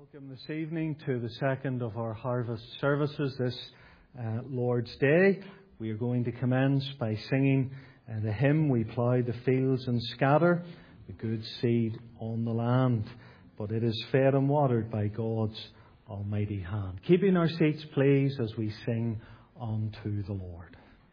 Welcome this evening to the second of our harvest services this Lord's Day. We are going to commence by singing the hymn, "We plough the fields and scatter the good seed on the land, but it is fed and watered by God's almighty hand." Keeping our seats, please, as we sing unto the Lord.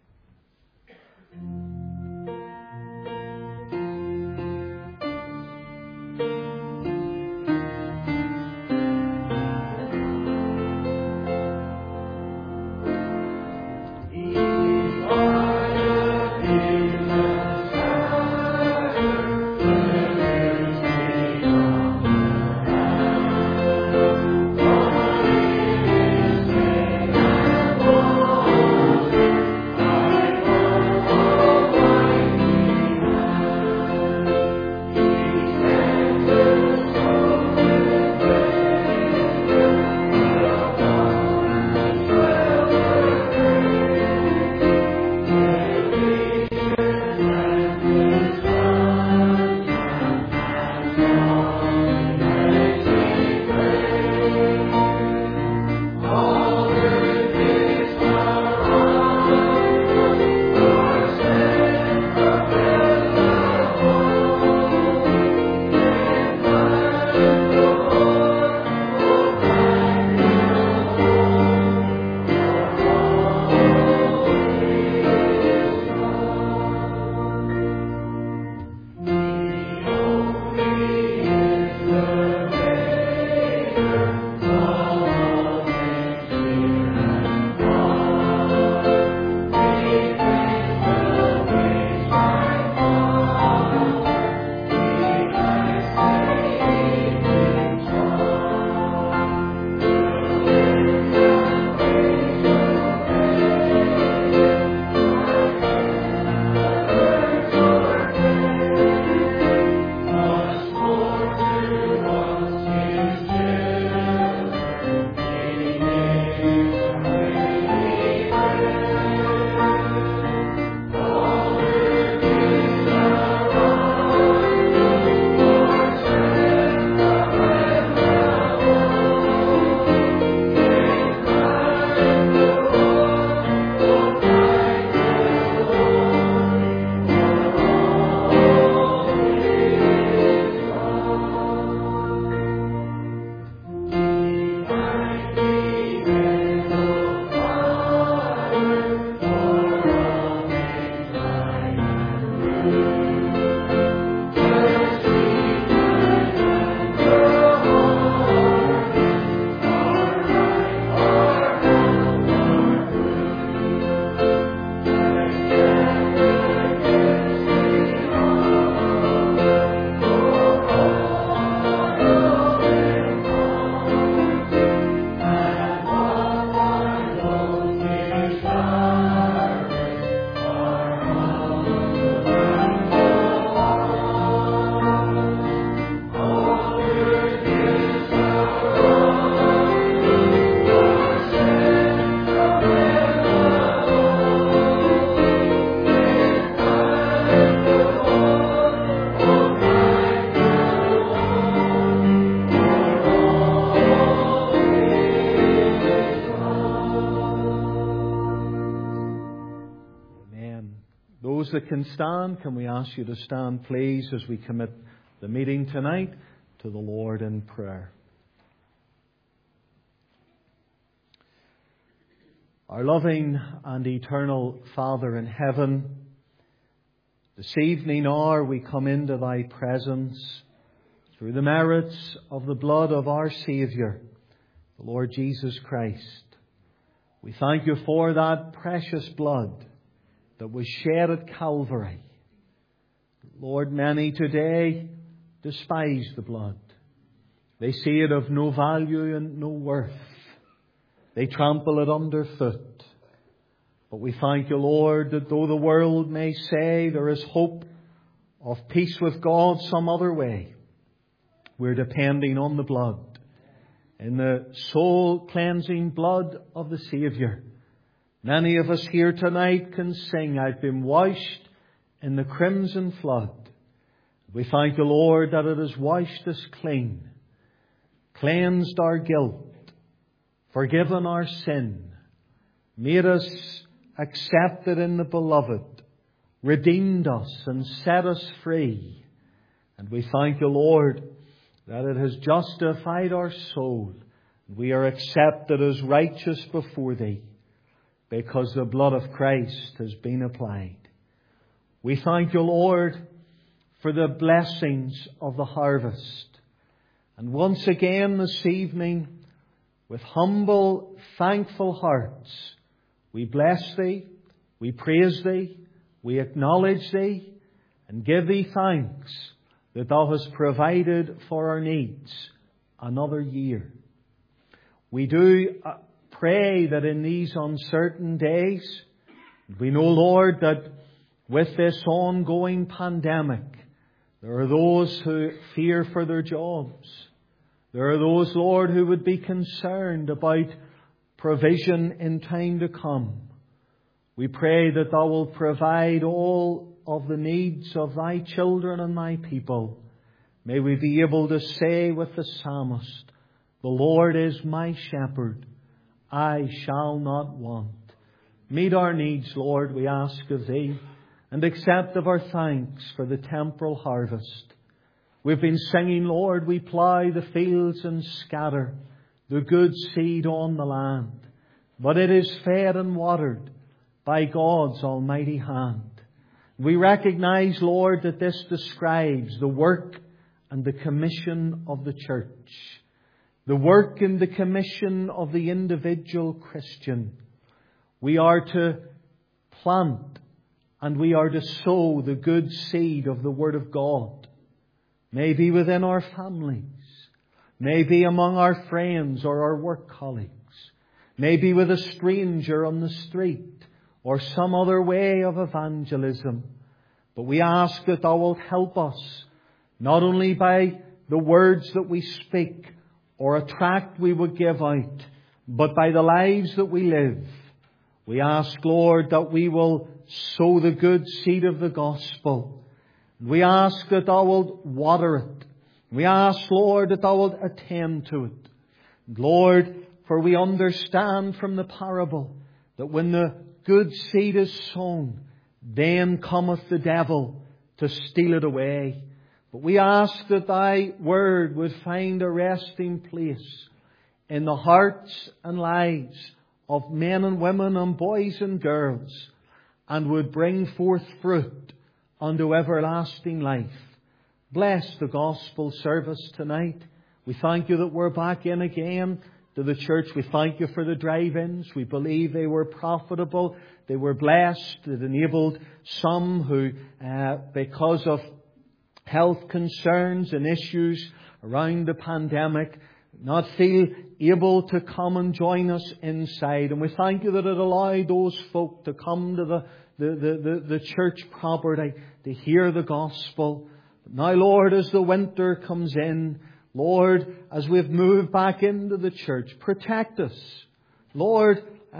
That can stand, can we ask you to stand, please, as we commit the meeting tonight to the Lord in prayer. Our loving and eternal Father in heaven, this evening hour we come into Thy presence through the merits of the blood of our Saviour, the Lord Jesus Christ. We thank you for that precious blood that was shed at Calvary. Lord, many today despise the blood. They see it of no value and no worth. They trample it underfoot. But we thank you, Lord, that though the world may say there is hope of peace with God some other way, we're depending on the blood, in the soul-cleansing blood of the Saviour. Many of us here tonight can sing, "I've been washed in the crimson flood." We thank the Lord that it has washed us clean. cleansed our guilt, forgiven our sin, made us accepted in the Beloved, redeemed us and set us free. And we thank you, Lord, that it has justified our soul. We are accepted as righteous before Thee because the blood of Christ has been applied. We thank you, Lord, for the blessings of the harvest. And once again this evening, with humble, thankful hearts, we bless Thee, we praise Thee, we acknowledge Thee, and give Thee thanks that Thou hast provided for our needs another year. We do pray that in these uncertain days, we know, Lord, that with this ongoing pandemic, there are those who fear for their jobs. There are those, Lord, who would be concerned about provision in time to come. We pray that Thou will provide all of the needs of Thy children and Thy people. May we be able to say with the psalmist, the Lord is my shepherd, I shall not want. Meet our needs, Lord, we ask of Thee, and accept of our thanks for the temporal harvest. We've been singing, Lord, we plough the fields and scatter the good seed on the land, but it is fed and watered by God's almighty hand. We recognize, Lord, that this describes the work and the commission of the church, the work and the commission of the individual Christian. We are to plant and we are to sow the good seed of the Word of God. Maybe within our families, maybe among our friends or our work colleagues, maybe with a stranger on the street or some other way of evangelism. But we ask that Thou wilt help us, not only by the words that we speak or a tract we would give out, but by the lives that we live. We ask, Lord, that we will sow the good seed of the gospel. We ask that Thou wilt water it. We ask, Lord, that Thou wilt attend to it. Lord, for we understand from the parable that when the good seed is sown, then cometh the devil to steal it away. But we ask that Thy word would find a resting place in the hearts and lives of men and women and boys and girls, and would bring forth fruit unto everlasting life. Bless the gospel service tonight. We thank You that we're back in again to the church. We thank You for the drive-ins. We believe they were profitable. They were blessed. It enabled some who, because of health concerns and issues around the pandemic, not feel able to come and join us inside. And we thank You that it allowed those folk to come to the church property to hear the gospel. Now, Lord, as the winter comes in, Lord, as we've moved back into the church, protect us. Lord,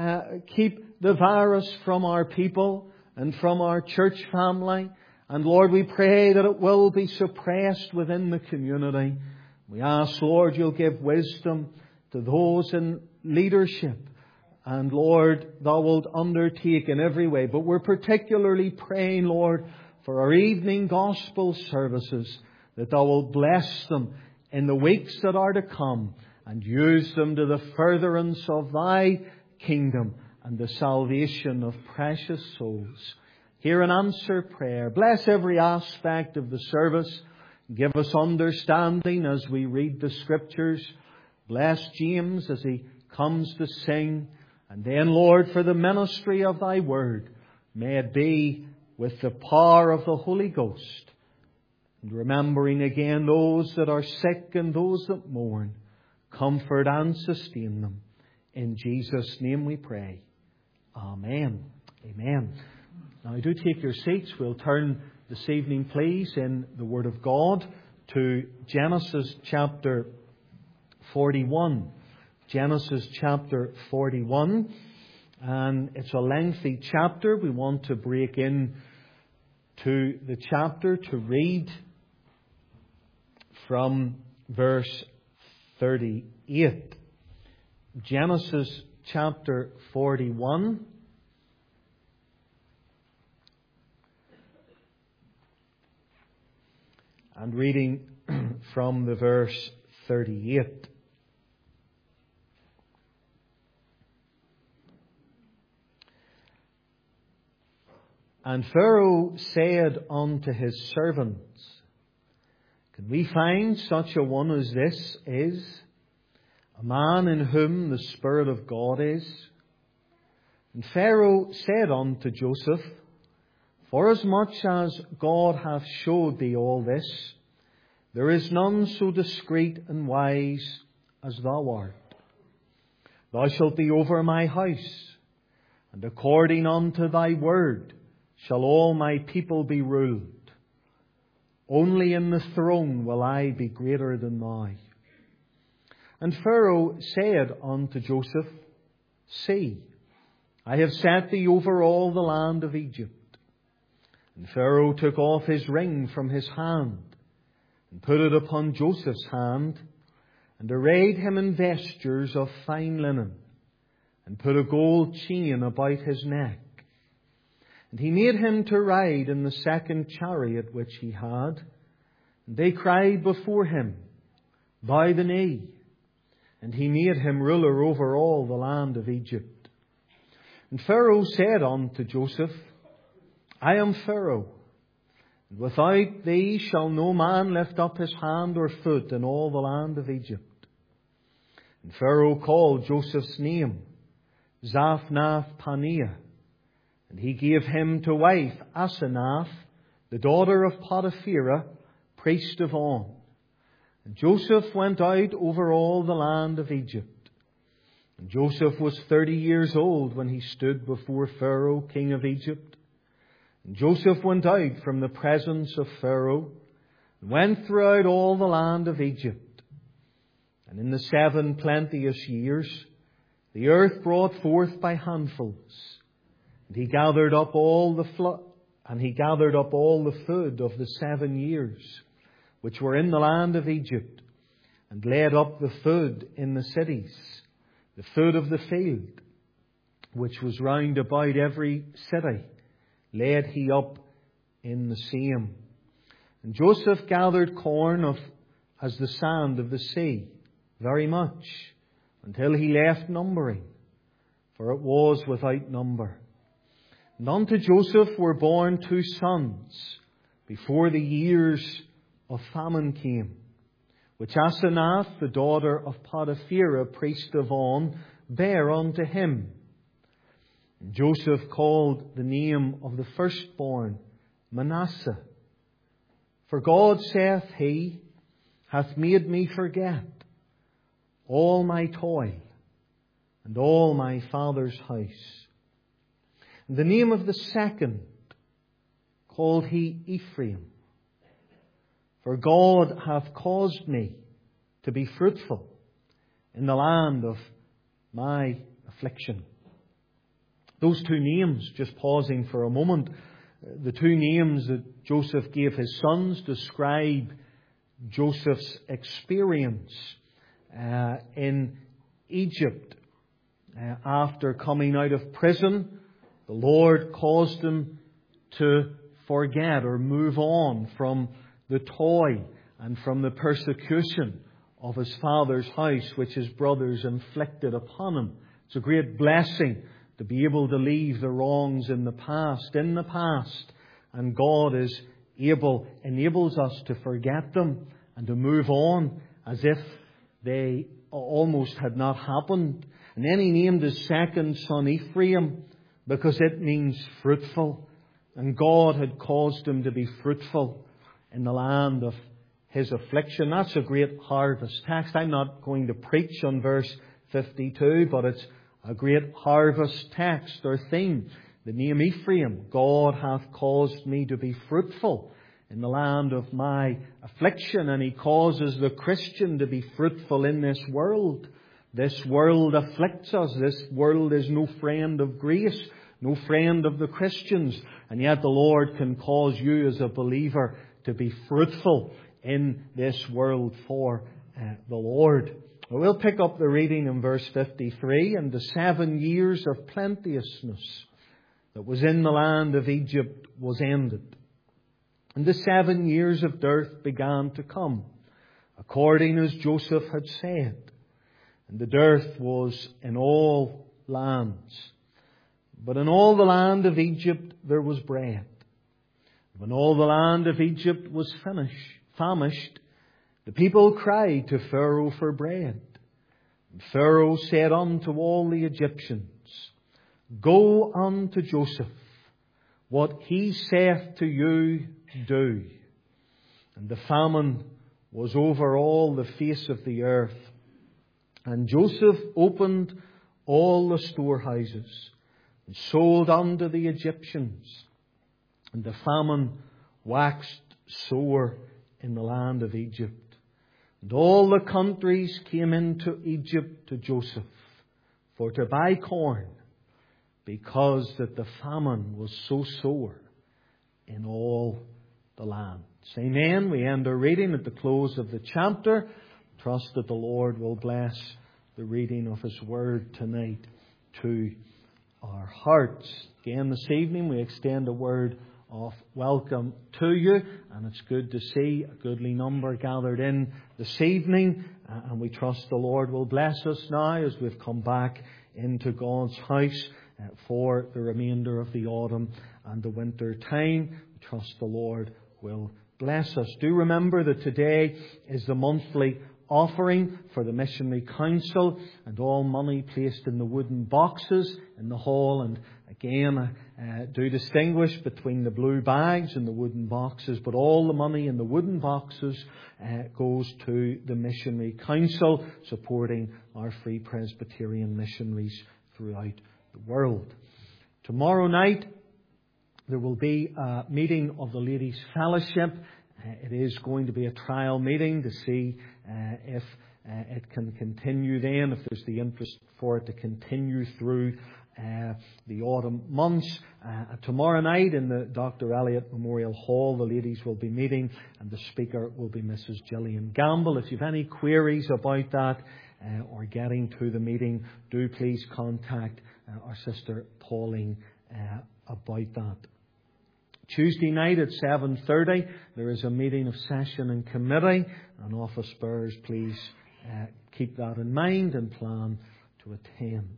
keep the virus from our people and from our church family. And Lord, we pray that it will be suppressed within the community. We ask, Lord, You'll give wisdom to those in leadership. And Lord, Thou wilt undertake in every way. But we're particularly praying, Lord, for our evening gospel services, that Thou wilt bless them in the weeks that are to come and use them to the furtherance of Thy kingdom and the salvation of precious souls. Hear and answer prayer. Bless every aspect of the service. Give us understanding as we read the Scriptures. Bless James as he comes to sing. And then, Lord, for the ministry of Thy word, may it be with the power of the Holy Ghost. And remembering again those that are sick and those that mourn, comfort and sustain them. In Jesus' name we pray. Amen. Amen. Now, do take your seats. We'll turn this evening, please, in the Word of God to Genesis chapter 41. Genesis chapter 41. And it's a lengthy chapter. We want to break in to the chapter to read from verse 38. Genesis chapter 41. And reading from the verse 38. And Pharaoh said unto his servants, Can we find such a one as this is, a man in whom the Spirit of God is? And Pharaoh said unto Joseph, Forasmuch as God hath showed thee all this, there is none so discreet and wise as thou art. Thou shalt be over my house, and according unto thy word shall all my people be ruled. Only in the throne will I be greater than thou. And Pharaoh said unto Joseph, See, I have set thee over all the land of Egypt. And Pharaoh took off his ring from his hand, and put it upon Joseph's hand, and arrayed him in vestures of fine linen, and put a gold chain about his neck. And he made him to ride in the second chariot which he had. And they cried before him, Bow the knee. And he made him ruler over all the land of Egypt. And Pharaoh said unto Joseph, I am Pharaoh, and without thee shall no man lift up his hand or foot in all the land of Egypt. And Pharaoh called Joseph's name Zaphnath-Paneah. And he gave him to wife Asenath, the daughter of Potipherah, priest of On. And Joseph went out over all the land of Egypt. And Joseph was 30 years old when he stood before Pharaoh, king of Egypt. And Joseph went out from the presence of Pharaoh, and went throughout all the land of Egypt. And in the 7 plenteous years, the earth brought forth by handfuls. And he gathered up all the food of the 7 years, which were in the land of Egypt, and laid up the food in the cities, the food of the field, which was round about every city, laid he up in the same. And Joseph gathered corn as the sand of the sea, very much, until he left numbering, for it was without number. And unto Joseph were born 2 sons before the years of famine came, which Asenath, the daughter of Potipherah, priest of On, bare unto him. And Joseph called the name of the firstborn Manasseh. For God, saith he, hath made me forget all my toil and all my father's house. And the name of the second called he Ephraim. For God hath caused me to be fruitful in the land of my affliction. Those 2 names, just pausing for a moment, the 2 names that Joseph gave his sons describe Joseph's experience in Egypt. After coming out of prison, the Lord caused him to forget or move on from the toil and from the persecution of his father's house, which his brothers inflicted upon him. It's a great blessing to be able to leave the wrongs in the past, and God enables us to forget them and to move on as if they almost had not happened. And then he named his second son Ephraim, because it means fruitful. And God had caused him to be fruitful in the land of his affliction. That's a great harvest text. I'm not going to preach on verse 52, but it's a great harvest text or theme. The name Ephraim, God hath caused me to be fruitful in the land of my affliction. And he causes the Christian to be fruitful in this world. This world afflicts us. This world is no friend of grace, no friend of the Christians. And yet the Lord can cause you as a believer to be fruitful in this world for the Lord. We'll pick up the reading in verse 53. And the 7 years of plenteousness that was in the land of Egypt was ended. And the 7 years of dearth began to come, according as Joseph had said. And the dearth was in all lands. But in all the land of Egypt there was bread. When all the land of Egypt was famished, the people cried to Pharaoh for bread. And Pharaoh said unto all the Egyptians, Go unto Joseph, what he saith to you, do. And the famine was over all the face of the earth. And Joseph opened all the storehouses and sold unto the Egyptians. And the famine waxed sore in the land of Egypt. And all the countries came into Egypt to Joseph for to buy corn, because that the famine was so sore in all the lands. Amen. We end our reading at the close of the chapter. Trust that the Lord will bless the reading of His Word tonight to our hearts. Again, this evening we extend a word of welcome to you, and it's good to see a goodly number gathered in this evening, and we trust the Lord will bless us now as we've come back into God's house for the remainder of the autumn and the winter time. We trust the Lord will bless us. Do remember that today is the monthly offering for the Missionary Council, and all money placed in the wooden boxes in the hall. And again, do distinguish between the blue bags and the wooden boxes, but all the money in the wooden boxes goes to the Missionary Council, supporting our Free Presbyterian missionaries throughout the world. Tomorrow night there will be a meeting of the Ladies' Fellowship. It is going to be a trial meeting to see if it can continue then, if there's the interest for it to continue through the autumn months. Tomorrow night in the Dr. Elliott Memorial Hall, the ladies will be meeting, and the speaker will be Mrs. Gillian Gamble. If you have any queries about that or getting to the meeting, do please contact our sister Pauline about that. Tuesday night at 7:30 there is a meeting of session and committee, and office bearers, please keep that in mind and plan to attend.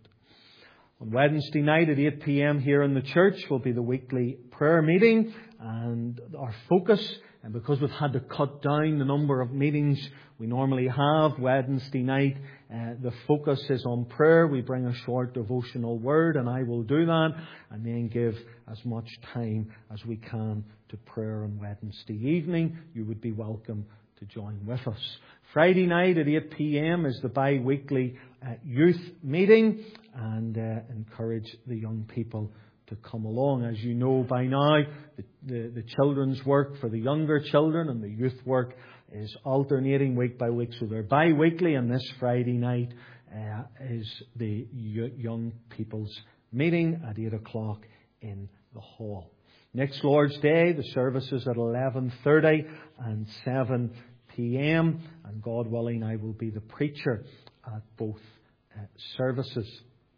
On Wednesday night at 8 p.m. here in the church will be the weekly prayer meeting, and our focus, and because we've had to cut down the number of meetings we normally have Wednesday night, the focus is on prayer. We bring a short devotional word, and I will do that, and then give as much time as we can to prayer on Wednesday evening. You would be welcome to join with us. Friday night at 8 p.m. is the bi-weekly youth meeting, and encourage the young people to come along. As you know by now, the children's work for the younger children and the youth work is alternating week by week. So they're bi-weekly, and this Friday night is the young people's meeting at 8 o'clock in the hall. Next Lord's Day, the services at 11:30 and 7 p.m. And God willing, I will be the preacher at both services.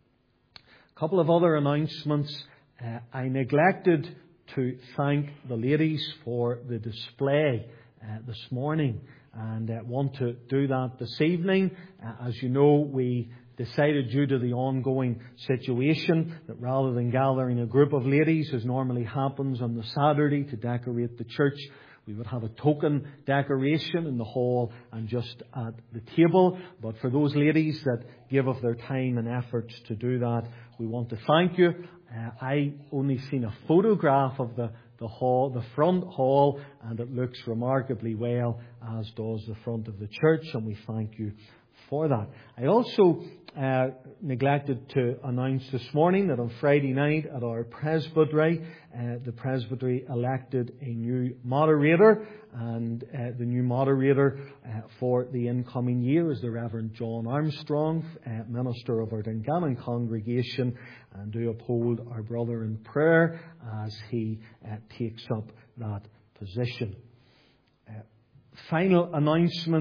A couple of other announcements. I neglected to thank the ladies for the display this morning, and want to do that this evening. As you know, we decided, due to the ongoing situation, that rather than gathering a group of ladies, as normally happens on the Saturday, to decorate the church, we would have a token decoration in the hall and just at the table. But for those ladies that give of their time and efforts to do that, we want to thank you. I only seen a photograph of the hall, the front hall, and it looks remarkably well, as does the front of the church, and we thank you for that. I also neglected to announce this morning that on Friday night at our presbytery, the presbytery elected a new moderator, and the new moderator for the incoming year is the Reverend John Armstrong, minister of our Dungannon congregation, and do uphold our brother in prayer as he takes up that position. Final announcement.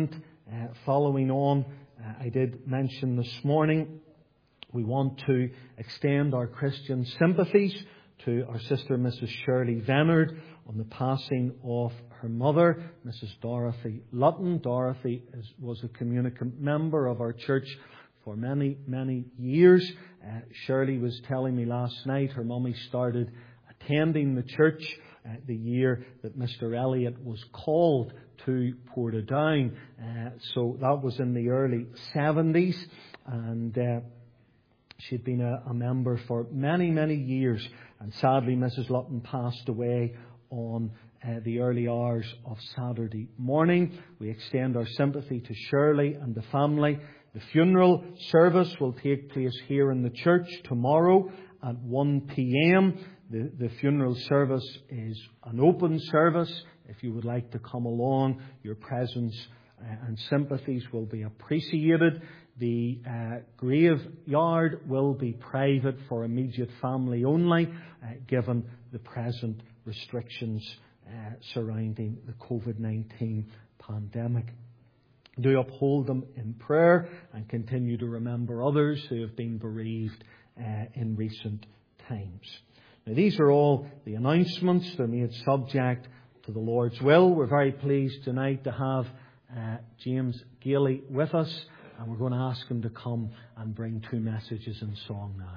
Following on, I did mention this morning, we want to extend our Christian sympathies to our sister Mrs. Shirley Venard on the passing of her mother, Mrs. Dorothy Lutton. Dorothy was a communicant member of our church for many, many years. Shirley was telling me last night her mummy started attending the church the year that Mr. Elliot was called to Portadown. So that was in the early 70s, and she'd been a member for many, many years. And sadly, Mrs. Lutton passed away on the early hours of Saturday morning. We extend our sympathy to Shirley and the family. The funeral service will take place here in the church tomorrow at 1 p.m. The funeral service is an open service. If you would like to come along, your presence and sympathies will be appreciated. The graveyard will be private for immediate family only, given the present restrictions surrounding the COVID-19 pandemic. Do uphold them in prayer and continue to remember others who have been bereaved in recent times. Now, these are all the announcements. They're made subject to the Lord's will. We're very pleased tonight to have James Gailey with us, and we're going to ask him to come and bring 2 messages in song now.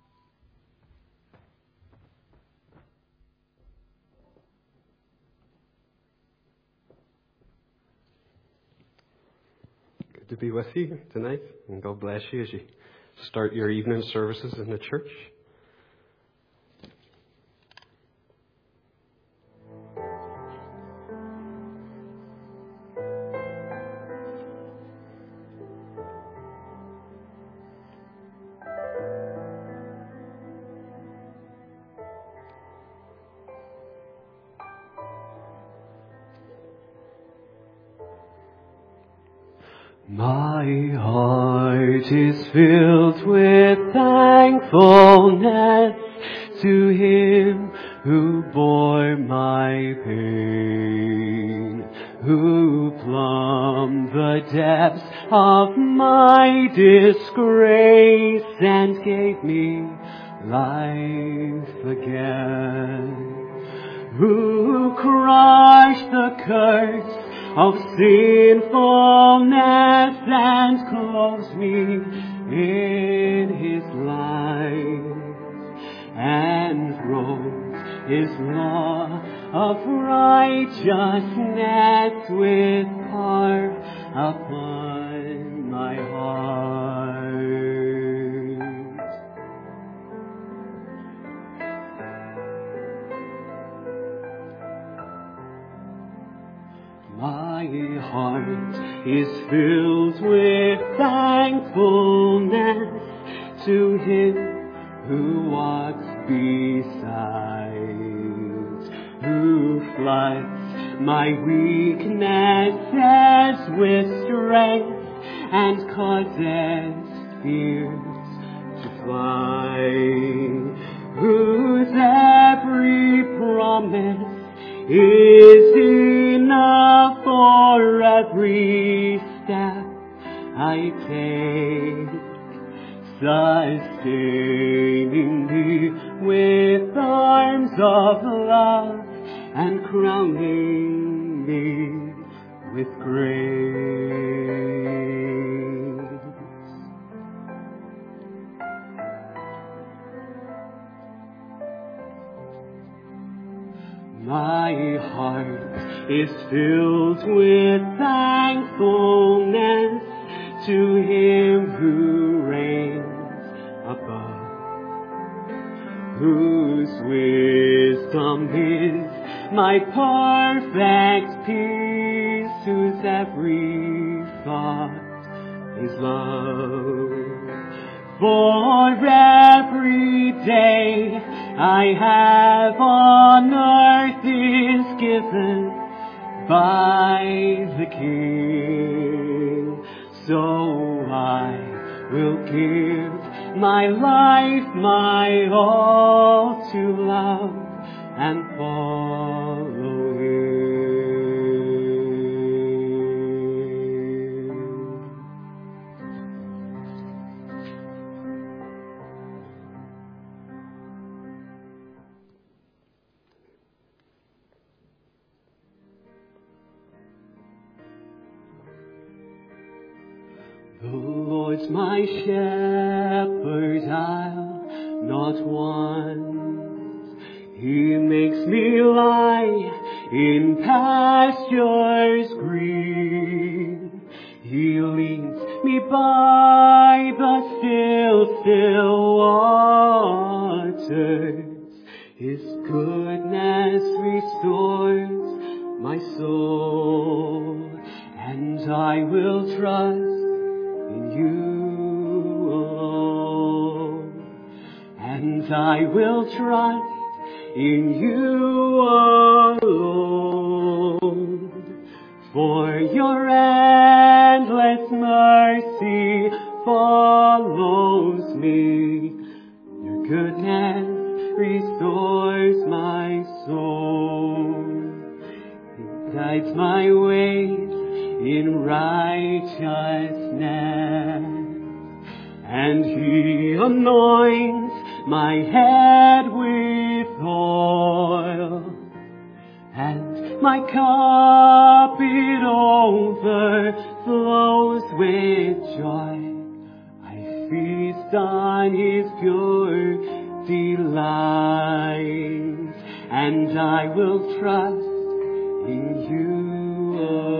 Good to be with you tonight, and God bless you as you start your evening services in the church. My heart is filled with thankfulness to Him who bore my pain, who plumbed the depths of my disgrace and gave me life again, who crushed the curse of sinfulness and clothes me in His light, and wrote His law of righteousness with power upon my heart. My heart is filled with thankfulness to Him who walks beside, who floods my weaknesses with strength and causes fears to fly, whose every promise is enough for every step I take, sustaining me with arms of love and crowning me with grace. My heart is filled with thankfulness to Him who reigns above, whose wisdom is my perfect peace, whose every thought is love. For every day I have on earth is given by the King, so I will give my life, my all to love and follow Him. The Lord's my shepherd, I'll not want. He makes me lie in pastures green. He leads me by the still waters. His goodness restores my soul, and I will trust in you alone. And I will trust in you alone. For your endless mercy follows me. Your goodness restores my soul. He guides my ways in righteousness, and He anoints my head with oil, and my cup it overflows with joy. I feast on His pure delight, and I will trust in you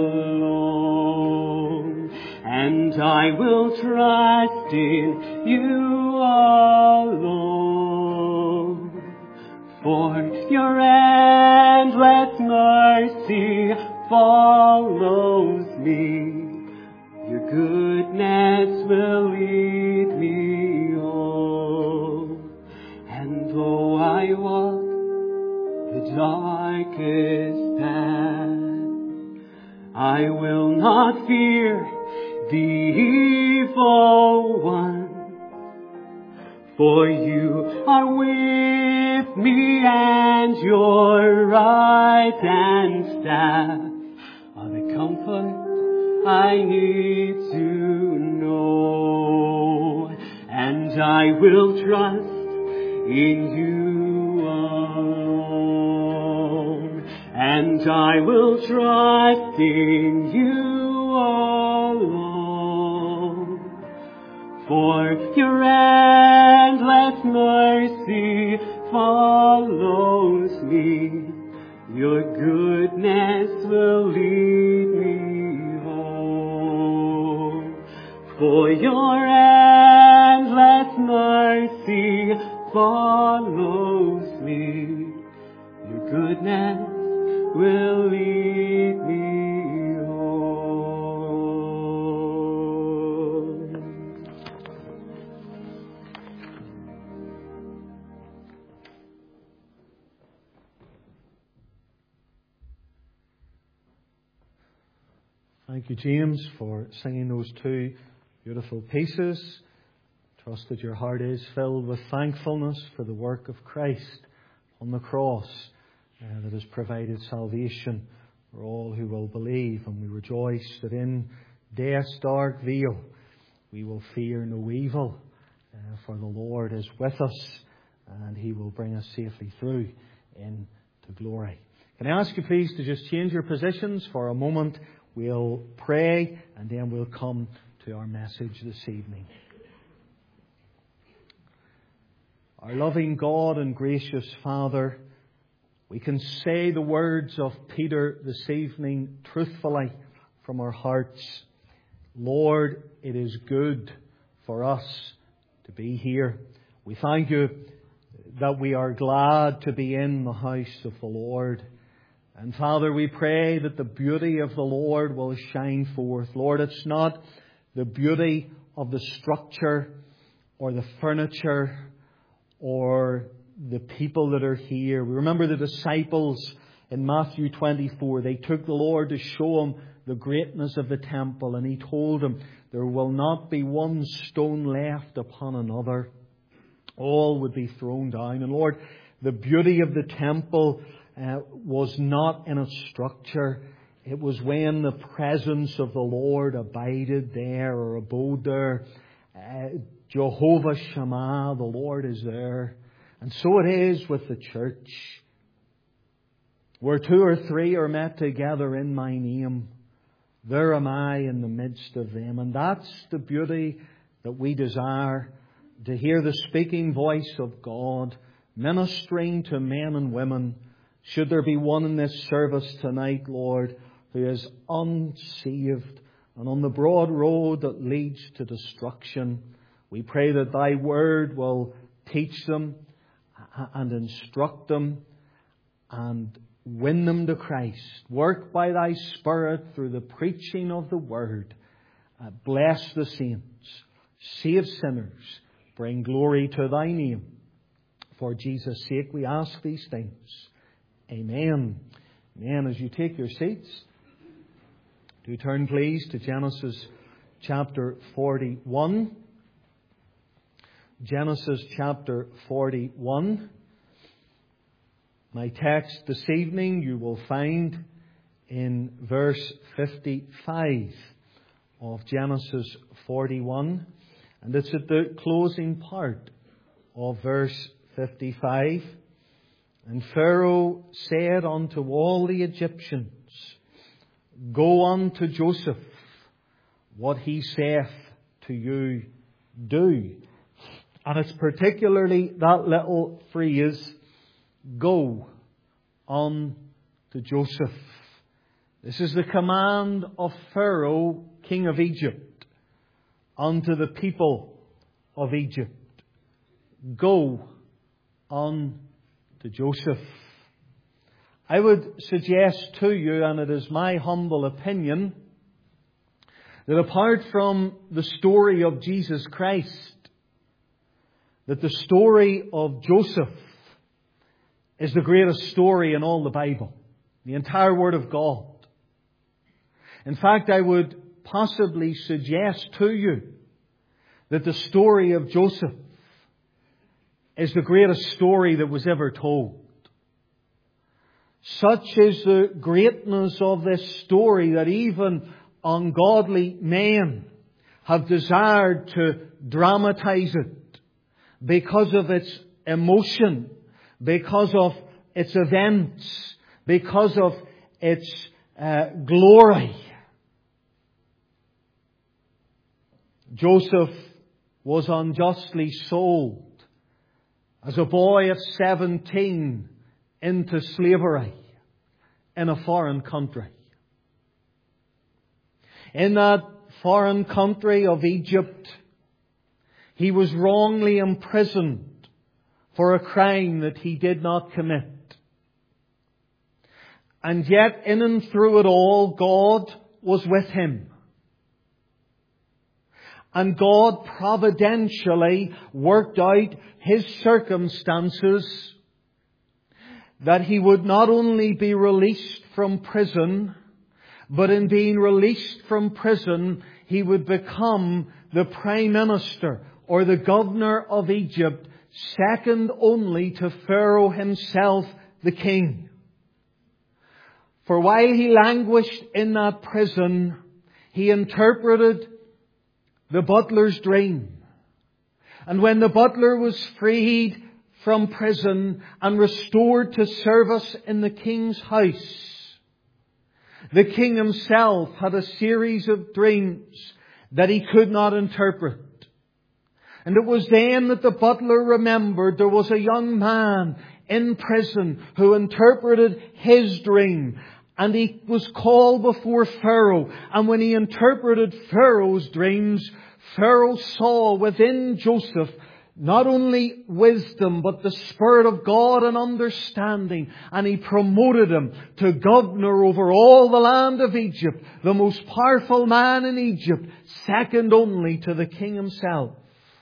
alone. And I will trust in you alone. For your endless mercy follows me. Your goodness will lead me home. And though I walk the darkest path, I will not fear the evil one. For you are with me, and your rod and staff are the comfort I need to know. And I will trust in you alone. And I will trust in you alone. For your endless mercy follows me. Your goodness will lead me home. For your endless mercy follows me. Your goodness will lead me home. Thank you, James, for singing those two beautiful pieces. Trust that your heart is filled with thankfulness for the work of Christ on the cross that has provided salvation for all who will believe. And we rejoice that in death's dark veil we will fear no evil, for the Lord is with us and He will bring us safely through into glory. Can I ask you please to just change your positions for a moment? We'll pray and then we'll come to our message this evening. Our loving God and gracious Father, we can say the words of Peter this evening truthfully from our hearts. Lord, it is good for us to be here. We thank you that we are glad to be in the house of the Lord. And Father, we pray that the beauty of the Lord will shine forth. Lord, it's not the beauty of the structure or the furniture or the people that are here. We remember the disciples in Matthew 24. They took the Lord to show Him the greatness of the temple, and He told them, there will not be one stone left upon another. All would be thrown down. And Lord, the beauty of the temple was not in its structure. It was when the presence of the Lord abided there or abode there. Jehovah Shammah, the Lord is there. And so it is with the church. Where two or three are met together in my name, There am I in the midst of them. And that's the beauty that we desire, to hear the speaking voice of God ministering to men and women. Should there be one in this service tonight, Lord, who is unsaved and on the broad road that leads to destruction, we pray that Thy Word will teach them and instruct them and win them to Christ. Work by Thy Spirit through the preaching of the Word. Bless the saints. Save sinners. Bring glory to Thy name. For Jesus' sake we ask these things. Amen. Amen. As you take your seats, do turn please to Genesis chapter 41. Genesis chapter 41. My text this evening you will find in verse 55 of Genesis 41. And it's at the closing part of verse 55. And Pharaoh said unto all the Egyptians, Go unto Joseph, what he saith to you, do. And it's particularly that little phrase, go on to Joseph. This is the command of Pharaoh, king of Egypt, unto the people of Egypt. Go on to Joseph. I would suggest to you, and it is my humble opinion, that apart from the story of Jesus Christ, that the story of Joseph is the greatest story in all the Bible, the entire Word of God. In fact, I would possibly suggest to you that the story of Joseph is the greatest story that was ever told. Such is the greatness of this story that even ungodly men have desired to dramatize it because of its emotion, because of its events, because of its glory. Joseph was unjustly sold as a boy of 17 into slavery in a foreign country. In that foreign country of Egypt, he was wrongly imprisoned for a crime that he did not commit. And yet, in and through it all, God was with him. And God providentially worked out His circumstances that he would not only be released from prison, but in being released from prison, he would become the Prime Minister or the Governor of Egypt, second only to Pharaoh himself, the king. For while he languished in that prison, he interpreted the butler's dream. And when the butler was freed from prison and restored to service in the king's house, the king himself had a series of dreams that he could not interpret. And it was then that the butler remembered there was a young man in prison who interpreted his dream. And he was called before Pharaoh. And when he interpreted Pharaoh's dreams, Pharaoh saw within Joseph not only wisdom, but the Spirit of God and understanding. And he promoted him to governor over all the land of Egypt, the most powerful man in Egypt, second only to the king himself.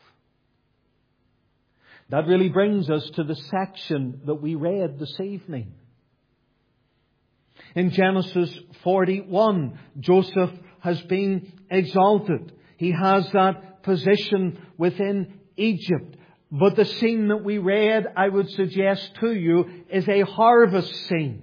That really brings us to the section that we read this evening. In Genesis 41, Joseph has been exalted. He has that position within Egypt. But the scene that we read, I would suggest to you, is a harvest scene.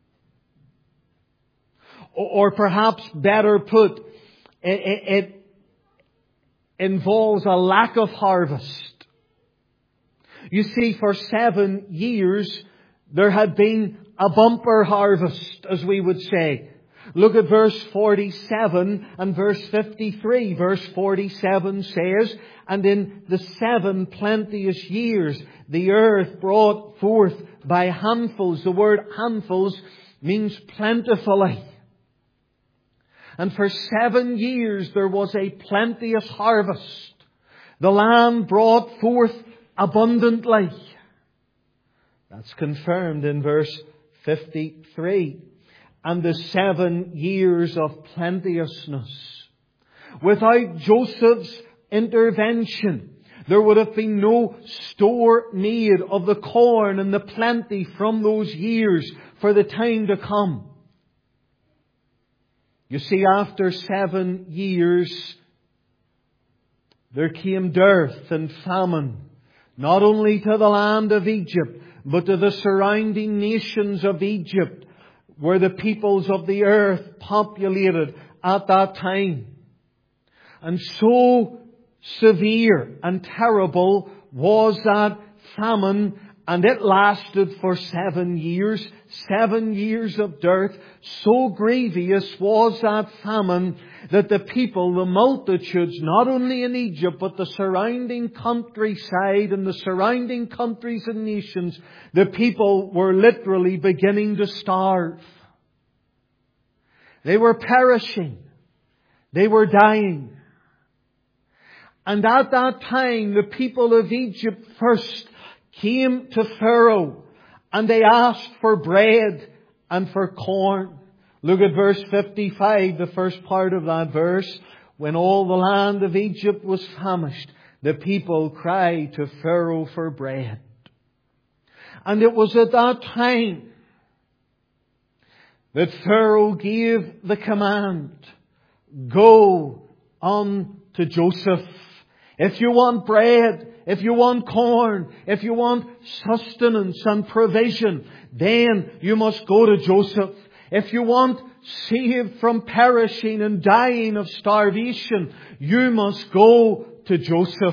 Or perhaps better put, it involves a lack of harvest. You see, for 7 years, there had been a bumper harvest, as we would say. Look at verse 47 and verse 53. Verse 47 says, "And in the 7 plenteous years the earth brought forth by handfuls." The word handfuls means plentifully. And for 7 years there was a plenteous harvest. The land brought forth abundantly. That's confirmed in verse 53. And the 7 years of plenteousness. Without Joseph's intervention, there would have been no store made of the corn and the plenty from those years for the time to come. You see, after 7 years, there came dearth and famine, not only to the land of Egypt, but to the surrounding nations of Egypt, where the peoples of the earth populated at that time. And so severe and terrible was that famine, and it lasted for 7 years. 7 years of dearth. So grievous was that famine that the people, the multitudes, not only in Egypt, but the surrounding countryside and the surrounding countries and nations, the people were literally beginning to starve. They were perishing. They were dying. And at that time, the people of Egypt first came to Pharaoh and they asked for bread and for corn. Look at verse 55, the first part of that verse. "When all the land of Egypt was famished, the people cried to Pharaoh for bread." And it was at that time that Pharaoh gave the command, "Go on to Joseph. If you want bread, if you want corn, if you want sustenance and provision, then you must go to Joseph. If you want saved from perishing and dying of starvation, you must go to Joseph."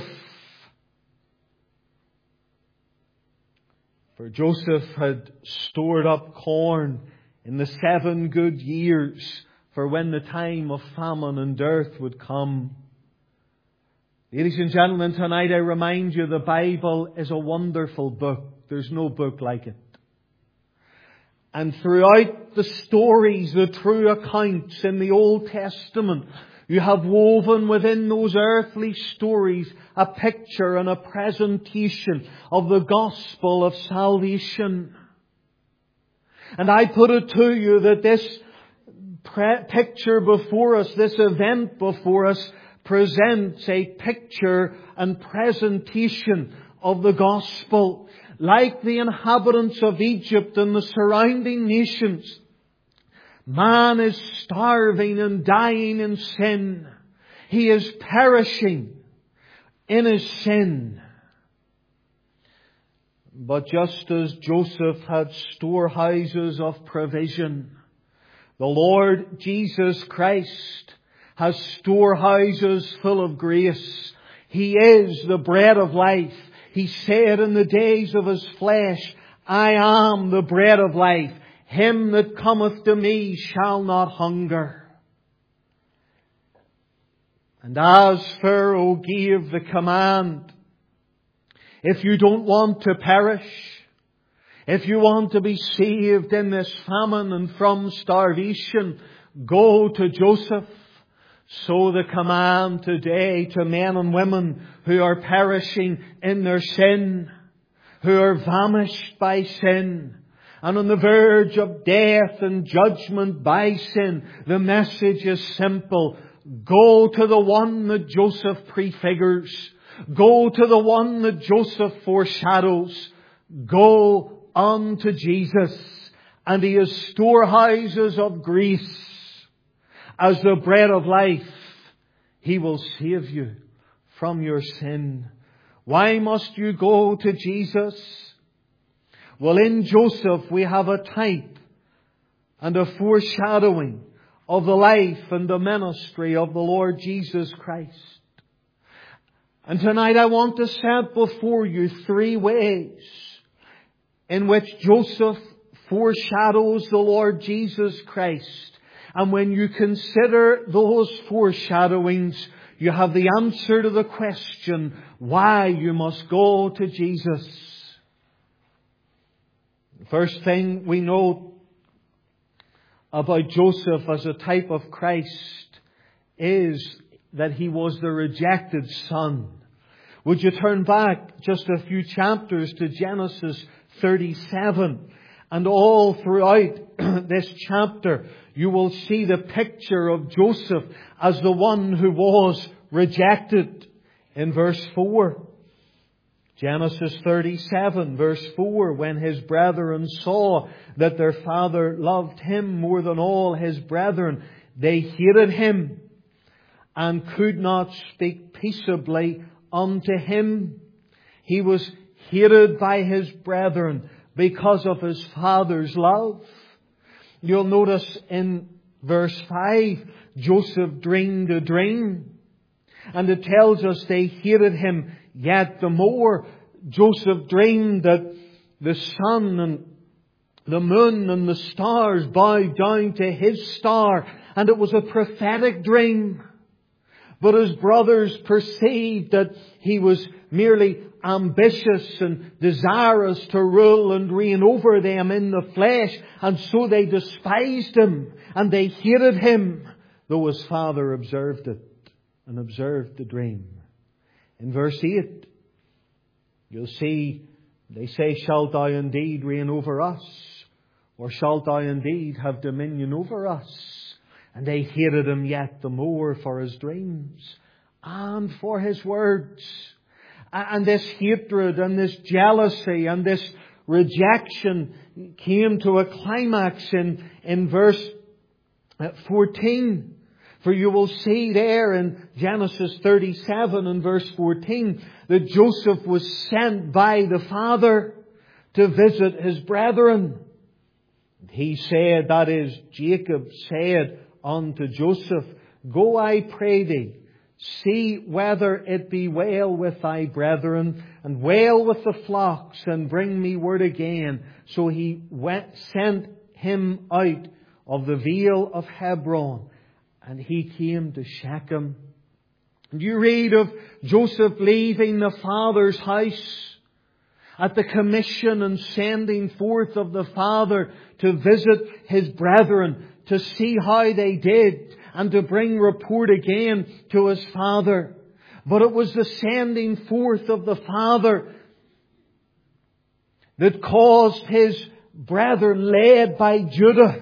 For Joseph had stored up corn in the 7 good years for when the time of famine and dearth would come. Ladies and gentlemen, tonight I remind you the Bible is a wonderful book. There's no book like it. And throughout the stories, the true accounts in the Old Testament, you have woven within those earthly stories a picture and a presentation of the gospel of salvation. And I put it to you that this picture before us, this event before us, presents a picture and presentation of the gospel. Like the inhabitants of Egypt and the surrounding nations, man is starving and dying in sin. He is perishing in his sin. But just as Joseph had storehouses of provision, the Lord Jesus Christ has storehouses full of grace. He is the bread of life. He said in the days of His flesh, "I am the bread of life. Him that cometh to me shall not hunger." And as Pharaoh gave the command, if you don't want to perish, if you want to be saved in this famine and from starvation, go to Joseph. So the command today to men and women who are perishing in their sin, who are famished by sin, and on the verge of death and judgment by sin, the message is simple. Go to the one that Joseph prefigures. Go to the one that Joseph foreshadows. Go on to Jesus, and He has storehouses of grace. As the bread of life, He will save you from your sin. Why must you go to Jesus? Well, in Joseph we have a type and a foreshadowing of the life and the ministry of the Lord Jesus Christ. And tonight I want to set before you 3 ways in which Joseph foreshadows the Lord Jesus Christ. And when you consider those foreshadowings, you have the answer to the question why you must go to Jesus. The first thing we know about Joseph as a type of Christ is that he was the rejected son. Would you turn back just a few chapters to Genesis 37? And all throughout this chapter, you will see the picture of Joseph as the one who was rejected. In verse 4, Genesis 37, verse 4, when his brethren saw that their father loved him more than all his brethren, they hated him and could not speak peaceably unto him. He was hated by his brethren because of his father's love. You'll notice in verse 5, Joseph dreamed a dream. And it tells us they hated him yet the more. Joseph dreamed that the sun and the moon and the stars bowed down to his star. And it was a prophetic dream. But his brothers perceived that he was merely ambitious and desirous to rule and reign over them in the flesh. And so they despised him and they hated him, though his father observed it and observed the dream. In verse 8, you'll see they say, shalt thou indeed reign over us? Or shalt thou indeed have dominion over us? And they hated him yet the more for his dreams and for his words. And this hatred and this jealousy and this rejection came to a climax in verse 14. For you will see there in Genesis 37 and verse 14 that Joseph was sent by the father to visit his brethren. He said, that is, Jacob said unto Joseph, go, I pray thee, see whether it be well with thy brethren and well with the flocks, and bring me word again. So he sent him out of the vale of Hebron, and he came to Shechem. And you read of Joseph leaving the father's house at the commission and sending forth of the father to visit his brethren, to see how they did, and to bring report again to his father. But it was the sending forth of the father that caused his brethren, led by Judah,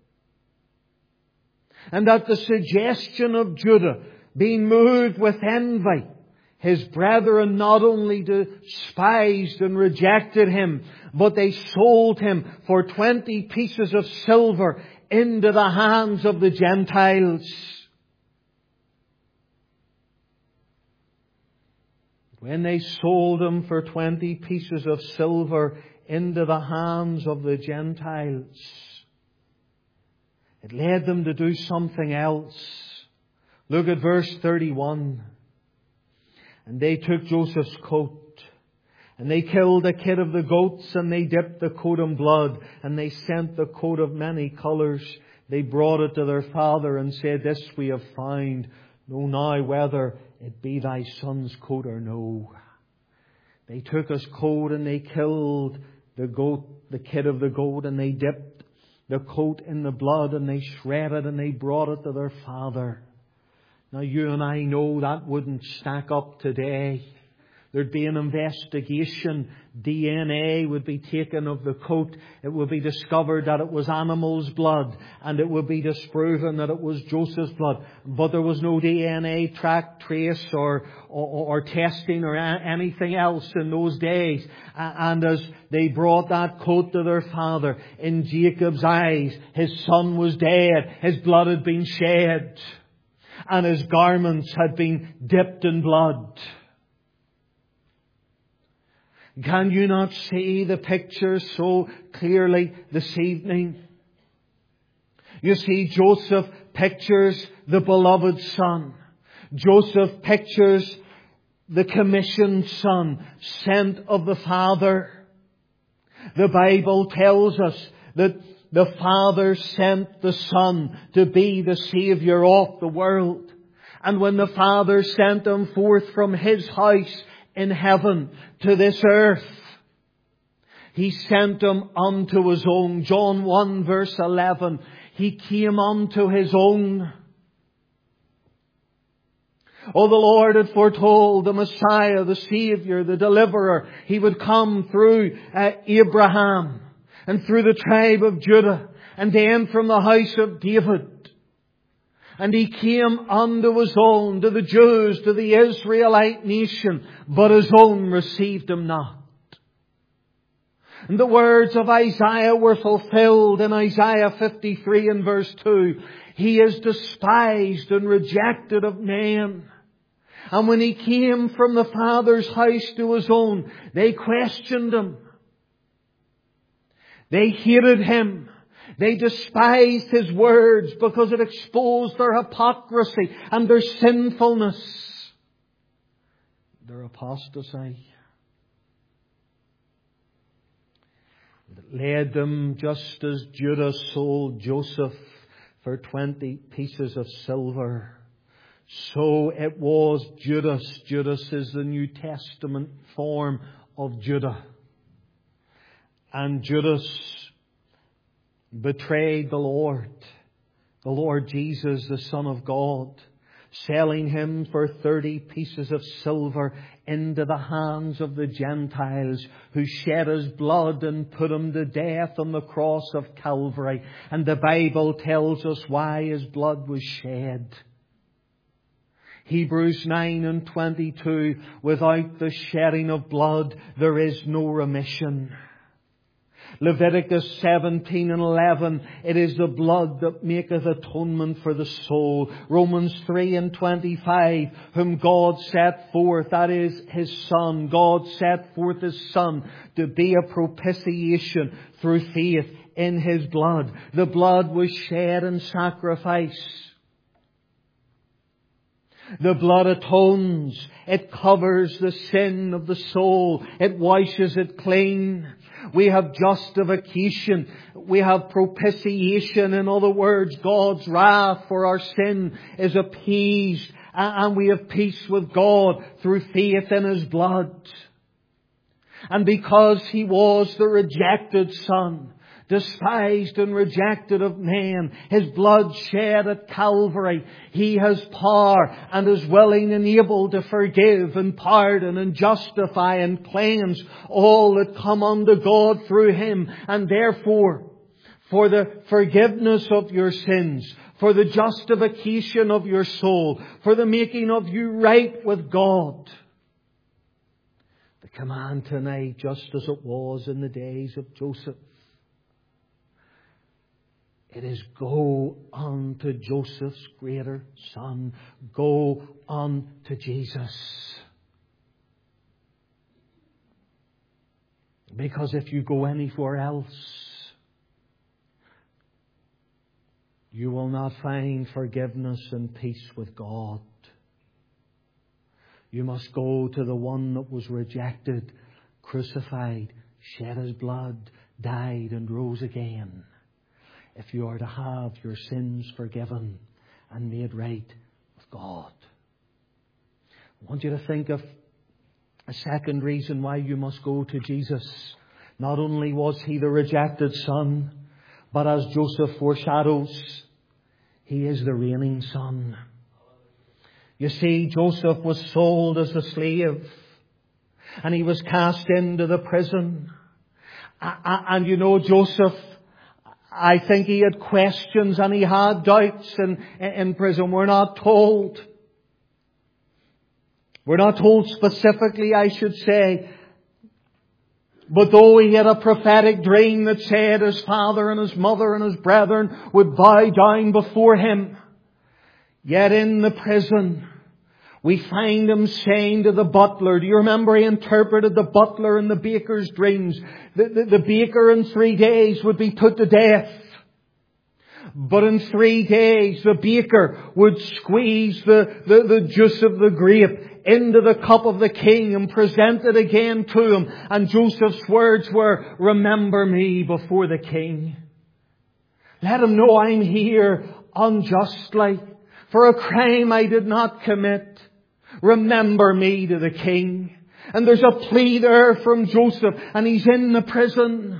and at the suggestion of Judah, being moved with envy, his brethren not only despised and rejected him, but they sold him for 20 pieces of silver into the hands of the Gentiles. When they sold him for 20 pieces of silver into the hands of the Gentiles, it led them to do something else. Look at verse 31. And they took Joseph's coat, and they killed a kid of the goats, and they dipped the coat in blood, and they sent the coat of many colours. They brought it to their father and said, this we have found. Know now whether it be thy son's coat or no. They took his coat and they killed the goat, the kid of the goat, and they dipped the coat in the blood, and they shredded and they brought it to their father. Now you and I know that wouldn't stack up today. There'd be an investigation. DNA would be taken of the coat. It would be discovered that it was animal's blood, and it would be disproven that it was Joseph's blood. But there was no DNA trace or testing or anything else in those days. And as they brought that coat to their father, in Jacob's eyes, his son was dead. His blood had been shed, and his garments had been dipped in blood. Can you not see the picture so clearly this evening? You see, Joseph pictures the beloved son. Joseph pictures the commissioned son, sent of the Father. The Bible tells us that the Father sent the Son to be the Saviour of the world. And when the Father sent Him forth from His house in heaven to this earth, He sent Him unto His own. John 1 verse 11. He came unto His own. Oh, the Lord had foretold the Messiah, the Saviour, the Deliverer. He would come through Abraham and through the tribe of Judah and then from the house of David. And He came unto His own, to the Jews, to the Israelite nation, but His own received Him not. And the words of Isaiah were fulfilled in Isaiah 53 and verse 2. He is despised and rejected of men. And when He came from the Father's house to His own, they questioned Him. They hated Him. They despised His words because it exposed their hypocrisy and their sinfulness, their apostasy. It led them just as Judas sold Joseph for 20 pieces of silver. So it was Judas. Judas is the New Testament form of Judah. And Judas betrayed the Lord Jesus, the Son of God, selling Him for 30 pieces of silver into the hands of the Gentiles, who shed His blood and put Him to death on the cross of Calvary. And the Bible tells us why His blood was shed. Hebrews 9 and 22, without the shedding of blood there is no remission. Leviticus 17 and 11, it is the blood that maketh atonement for the soul. Romans 3 and 25, whom God set forth, that is His Son. God set forth His Son to be a propitiation through faith in His blood. The blood was shed in sacrifice. The blood atones. It covers the sin of the soul. It washes it clean. We have justification. We have propitiation. In other words, God's wrath for our sin is appeased. And we have peace with God through faith in His blood. And because He was the rejected Son, despised and rejected of men, His blood shed at Calvary, He has power and is willing and able to forgive and pardon and justify and cleanse all that come unto God through Him. And therefore, for the forgiveness of your sins, for the justification of your soul, for the making of you right with God, the command tonight, just as it was in the days of Joseph, it is go unto Joseph's greater son. Go unto Jesus. Because if you go anywhere else, you will not find forgiveness and peace with God. You must go to the one that was rejected, crucified, shed His blood, died and rose again, if you are to have your sins forgiven and made right with God. I want you to think of a second reason why you must go to Jesus. Not only was He the rejected Son, but as Joseph foreshadows, He is the reigning Son. You see, Joseph was sold as a slave, and he was cast into the prison. And you know, Joseph, I think he had questions and he had doubts in prison. We're not told. We're not told specifically, I should say. But though he had a prophetic dream that said his father and his mother and his brethren would bow down before him, yet in the prison we find him saying to the butler, do you remember he interpreted the butler and the baker's dreams? The baker in 3 days would be put to death. But in 3 days the baker would squeeze the juice of the grape into the cup of the king and present it again to him. And Joseph's words were, remember me before the king. Let him know I'm here unjustly for a crime I did not commit. Remember me to the king. And there's a plea there from Joseph, and he's in the prison.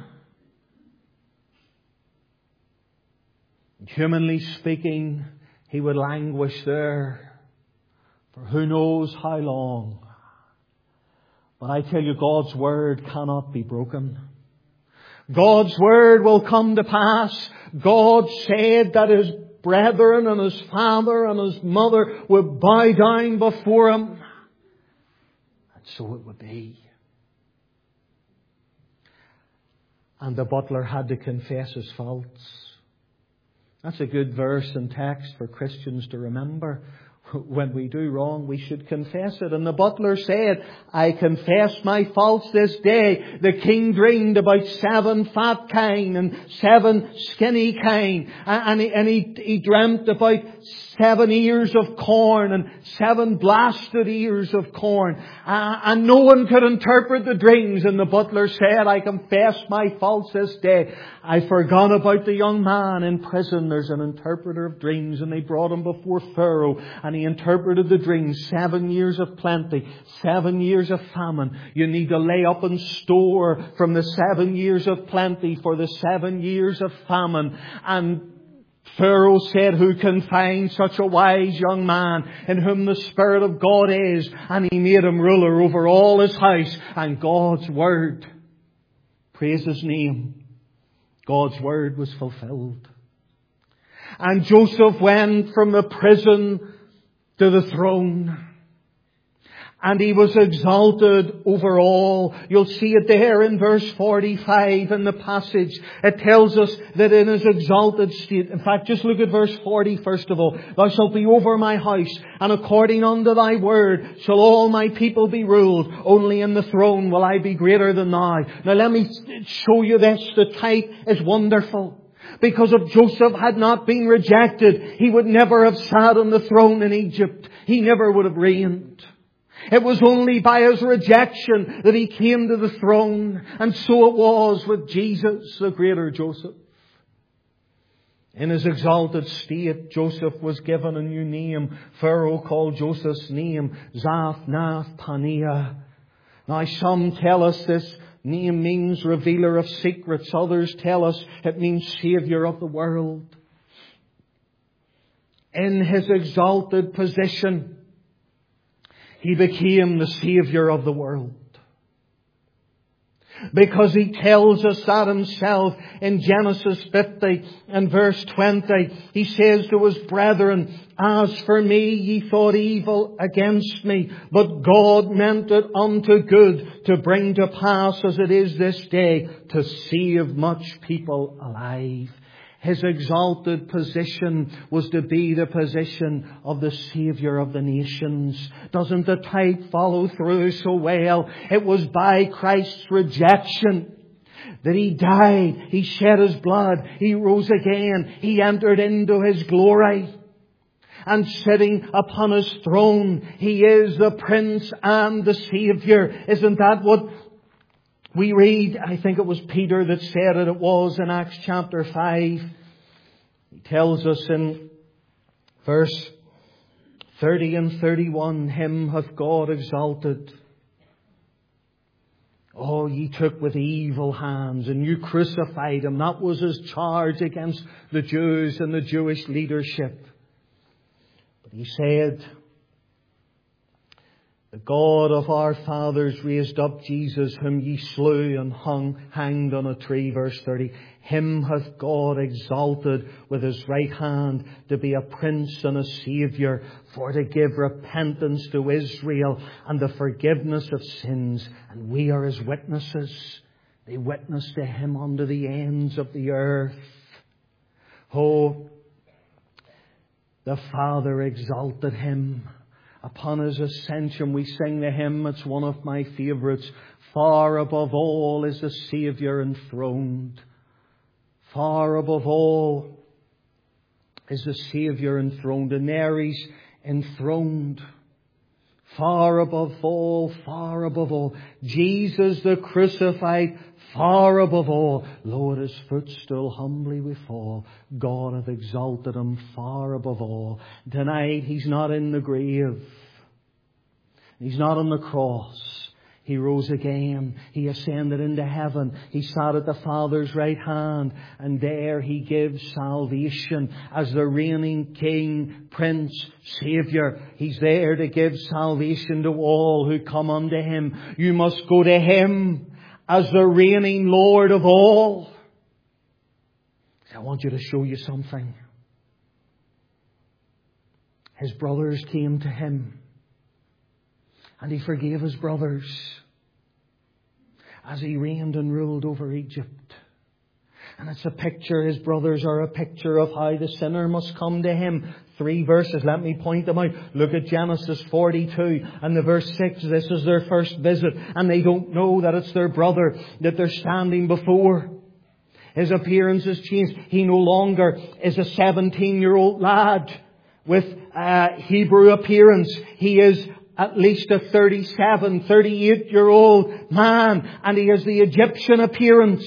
Humanly speaking, he would languish there for who knows how long. But I tell you, God's word cannot be broken. God's word will come to pass. God said that his brethren and his father and his mother would bow down before him. And so it would be. And the butler had to confess his faults. That's a good verse and text for Christians to remember. When we do wrong, we should confess it. And the butler said, I confess my faults this day. The king dreamed about 7 fat kine and 7 skinny kine. And he dreamt about 7 ears of corn and 7 blasted ears of corn. And no one could interpret the dreams. And the butler said, I confess my faults this day. I forgot about the young man in prison. There's an interpreter of dreams. And they brought him before Pharaoh. And he interpreted the dreams. 7 years of plenty. 7 years of famine. You need to lay up and store from the 7 years of plenty for the 7 years of famine. And Pharaoh said, who can find such a wise young man in whom the Spirit of God is? And he made him ruler over all his house. And God's word, praise his name, God's word was fulfilled. And Joseph went from the prison to the throne. And he was exalted over all. You'll see it there in verse 45 in the passage. It tells us that in his exalted state. In fact, just look at verse 40 first of all. Thou shalt be over my house, and according unto thy word shall all my people be ruled. Only in the throne will I be greater than thou. Now let me show you this. The type is wonderful. Because if Joseph had not been rejected, he would never have sat on the throne in Egypt. He never would have reigned. It was only by his rejection that he came to the throne. And so it was with Jesus, the greater Joseph. In his exalted state, Joseph was given a new name. Pharaoh called Joseph's name Zaphnath-Paaneah. Now some tell us this name means revealer of secrets. Others tell us it means Saviour of the world. In his exalted position, he became the Saviour of the world. Because he tells us that himself in Genesis 50 and verse 20. He says to his brethren, as for me, ye thought evil against me, but God meant it unto good to bring to pass as it is this day, to save much people alive. His exalted position was to be the position of the Saviour of the nations. Doesn't the type follow through so well? It was by Christ's rejection that He died. He shed His blood. He rose again. He entered into His glory. And sitting upon His throne, He is the Prince and the Saviour. Isn't that what we read? I think it was Peter that said it. It was in Acts chapter 5. He tells us in verse 30 and 31, Him hath God exalted. Oh, ye took with evil hands and you crucified Him. That was His charge against the Jews and the Jewish leadership. But He said, the God of our fathers raised up Jesus, whom ye slew and hanged on a tree. Verse 30. Him hath God exalted with His right hand to be a Prince and a Saviour, for to give repentance to Israel and the forgiveness of sins. And we are His witnesses. They witness to Him unto the ends of the earth. Oh, the Father exalted Him. Upon His ascension, we sing the hymn. It's one of my favourites. Far above all is the Saviour enthroned. Far above all is the Saviour enthroned. And there He's enthroned. Far above all, far above all. Jesus the crucified, far above all. Lo, at His footstool humbly we fall. God hath exalted Him far above all. Tonight He's not in the grave. He's not on the cross. He rose again. He ascended into heaven. He sat at the Father's right hand. And there He gives salvation as the reigning King, Prince, Saviour. He's there to give salvation to all who come unto Him. You must go to Him as the reigning Lord of all. I want you to show you something. His brothers came to Him. And He forgave His brothers as He reigned and ruled over Egypt. And it's a picture, His brothers are a picture of how the sinner must come to Him. 3 verses, let me point them out. Look at Genesis 42 and the verse 6. This is their first visit. And they don't know that it's their brother that they're standing before. His appearance has changed. He no longer is a 17-year-old lad with a Hebrew appearance. He is at least a 37, 38-year-old man, and he has the Egyptian appearance.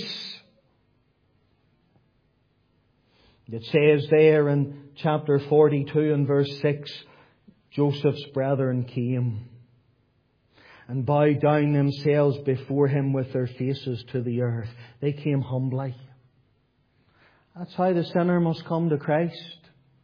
It says there in chapter 42 and verse 6, Joseph's brethren came and bowed down themselves before him with their faces to the earth. They came humbly. That's how the sinner must come to Christ.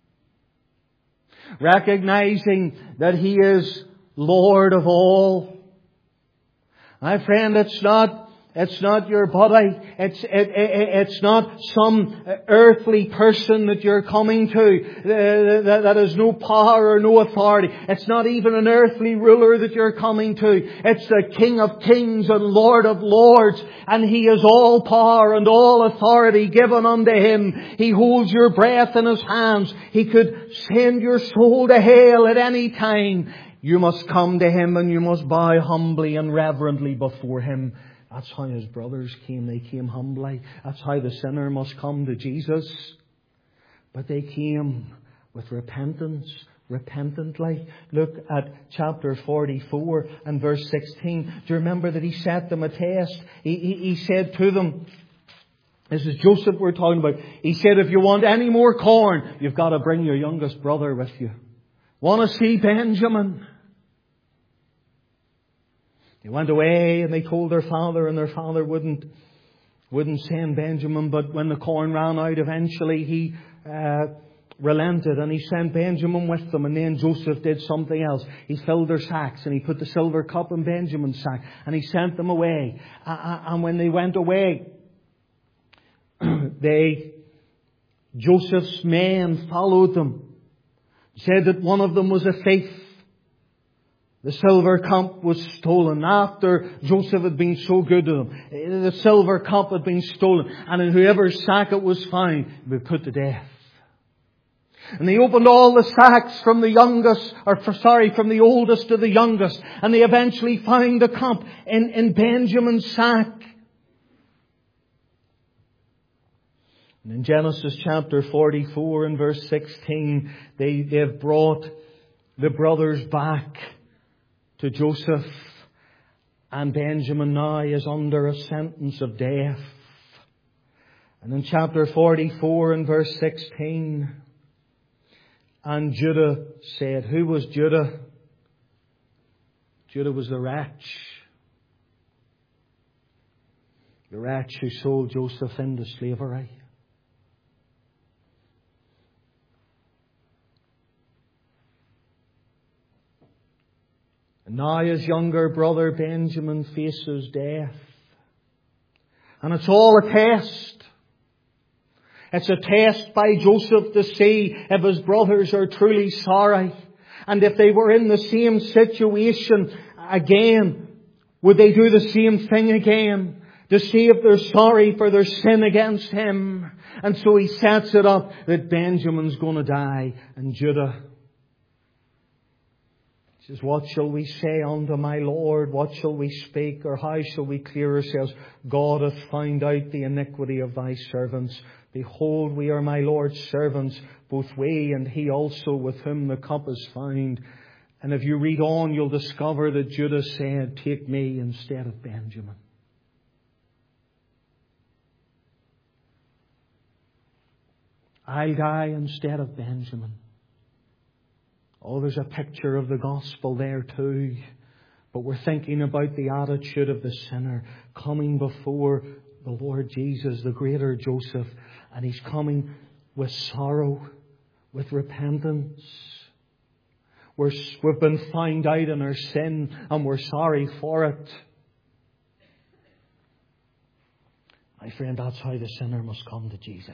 Recognizing that He is Lord of all. My friend, it's not your body. It's not some earthly person that you're coming to that has no power or no authority. It's not even an earthly ruler that you're coming to. It's the King of Kings and Lord of Lords. And He has all power and all authority given unto Him. He holds your breath in His hands. He could send your soul to hell at any time. You must come to Him and you must bow humbly and reverently before Him. That's how His brothers came. They came humbly. That's how the sinner must come to Jesus. But they came with repentance, repentantly. Look at chapter 44 and verse 16. Do you remember that He set them a test? He said to them, this is Joseph we're talking about. He said, if you want any more corn, you've got to bring your youngest brother with you. Want to see Benjamin? They went away and they told their father, and their father wouldn't send Benjamin. But when the corn ran out, eventually he relented and he sent Benjamin with them. And then Joseph did something else. He filled their sacks and he put the silver cup in Benjamin's sack and he sent them away. And when they went away, Joseph's men followed them. Said that one of them was a thief. The silver cup was stolen after Joseph had been so good to them. The silver cup had been stolen, and in whoever's sack it was found, it would be put to death. And they opened all the sacks from the oldest to the youngest, and they eventually found the cup in Benjamin's sack. And in Genesis chapter 44 and verse 16, they've brought the brothers back to Joseph, and Benjamin now is under a sentence of death. And in chapter 44 and verse 16, and Judah said, who was Judah? Judah was the wretch. The wretch who sold Joseph into slavery. Now his younger brother Benjamin faces death. And it's all a test. It's a test by Joseph to see if his brothers are truly sorry. And if they were in the same situation again, would they do the same thing again? To see if they're sorry for their sin against him. And so he sets it up that Benjamin's going to die and Judah. He says, what shall we say unto my Lord? What shall we speak? Or how shall we clear ourselves? God hath found out the iniquity of thy servants. Behold, we are my Lord's servants, both we and he also with whom the cup is found. And if you read on, you'll discover that Judas said, "Take me instead of Benjamin." I'll die instead of Benjamin. Oh, there's a picture of the gospel there too. But we're thinking about the attitude of the sinner coming before the Lord Jesus, the greater Joseph. And he's coming with sorrow, with repentance. We've been found out in our sin and we're sorry for it. My friend, that's how the sinner must come to Jesus.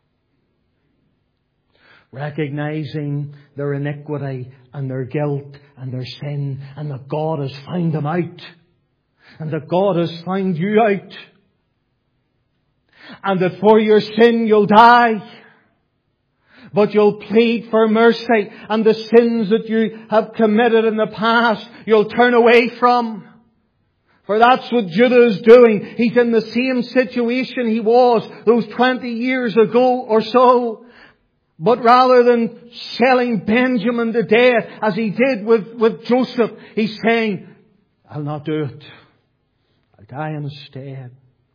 Recognizing their iniquity and their guilt and their sin, and that God has found them out. And that God has found you out. And that for your sin you'll die. But you'll plead for mercy, and the sins that you have committed in the past, you'll turn away from. For that's what Judah is doing. He's in the same situation he was those 20 years ago or so. But rather than selling Benjamin to death, as he did with Joseph, he's saying, "I'll not do it. I'll die instead.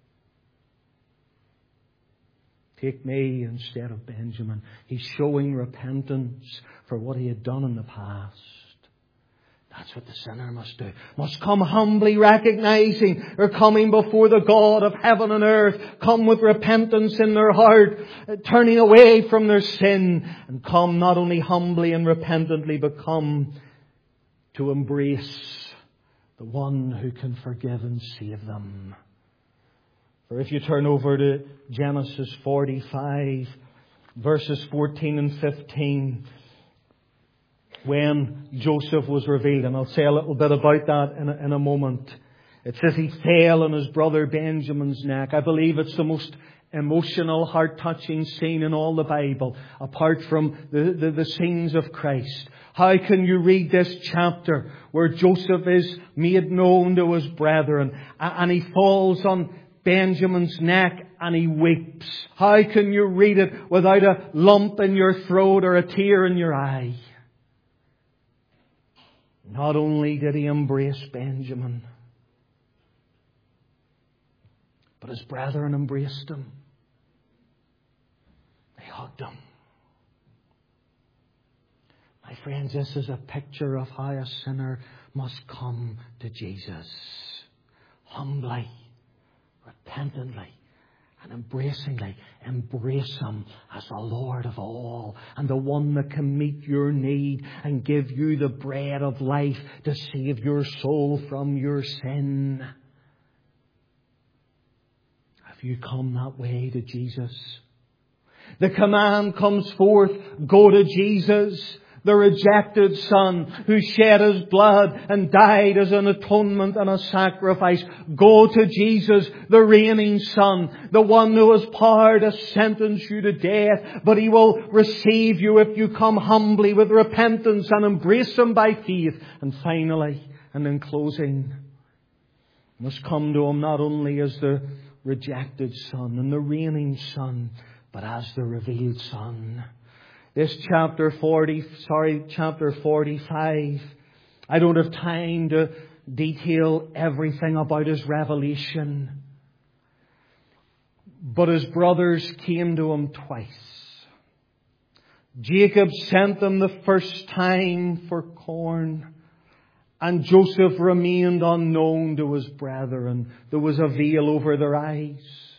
Take me instead of Benjamin." He's showing repentance for what he had done in the past. That's what the sinner must do. Must come humbly, recognizing they're coming before the God of heaven and earth. Come with repentance in their heart, turning away from their sin. And come not only humbly and repentantly, but come to embrace the one who can forgive and save them. For if you turn over to Genesis 45, verses 14 and 15, when Joseph was revealed, and I'll say a little bit about that in a moment. It says he fell on his brother Benjamin's neck. I believe it's the most emotional, heart-touching scene in all the Bible, apart from the scenes of Christ. How can you read this chapter where Joseph is made known to his brethren, and he falls on Benjamin's neck and he weeps? How can you read it without a lump in your throat or a tear in your eye? Not only did he embrace Benjamin, but his brethren embraced him. They hugged him. My friends, this is a picture of how a sinner must come to Jesus. Humbly, repentantly, and embracingly. Embrace Him as the Lord of all, and the one that can meet your need and give you the bread of life to save your soul from your sin. Have you come that way to Jesus? The command comes forth, go to Jesus, the rejected Son who shed His blood and died as an atonement and a sacrifice. Go to Jesus, the reigning Son, the one who has power to sentence you to death, but He will receive you if you come humbly with repentance and embrace Him by faith. And finally, and in closing, you must come to Him not only as the rejected Son and the reigning Son, but as the revealed Son. This chapter 45, I don't have time to detail everything about his revelation. But his brothers came to him twice. Jacob sent them the first time for corn, and Joseph remained unknown to his brethren. There was a veil over their eyes.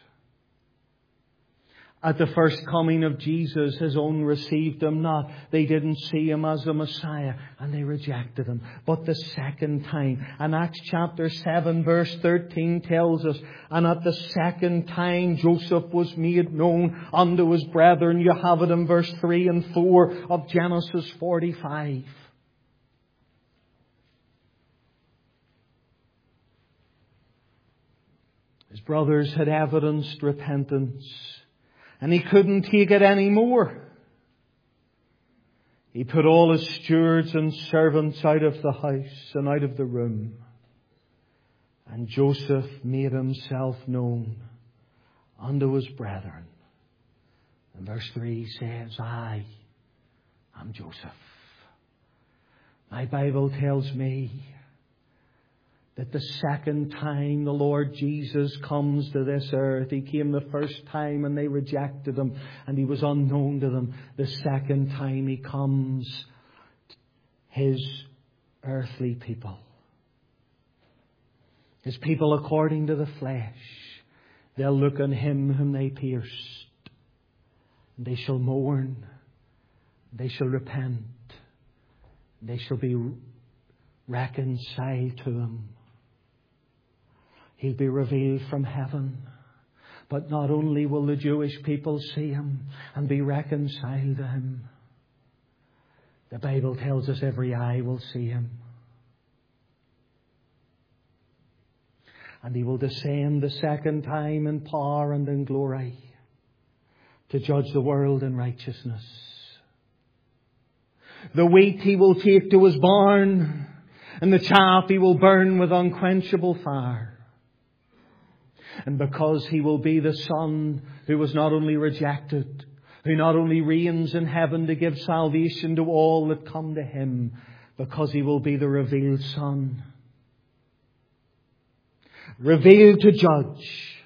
At the first coming of Jesus, His own received Him not. They didn't see Him as the Messiah, and they rejected Him. But the second time, and Acts chapter 7 verse 13 tells us, and at the second time Joseph was made known unto his brethren. You have it in verse 3 and 4 of Genesis 45. His brothers had evidenced repentance, and he couldn't take it anymore. He put all his stewards and servants out of the house and out of the room. And Joseph made himself known unto his brethren. And verse 3 says, I am Joseph. My Bible tells me that the second time the Lord Jesus comes to this earth, He came the first time and they rejected Him and He was unknown to them. The second time He comes, His earthly people, His people according to the flesh, they'll look on Him whom they pierced. And they shall mourn. They shall repent. They shall be reconciled to Him. He'll be revealed from heaven. But not only will the Jewish people see Him and be reconciled to Him, the Bible tells us every eye will see Him. And He will descend the second time in power and in glory to judge the world in righteousness. The wheat He will take to His barn, and the chaff He will burn with unquenchable fire. And because He will be the Son who was not only rejected, who not only reigns in heaven to give salvation to all that come to Him, because He will be the revealed Son, revealed to judge,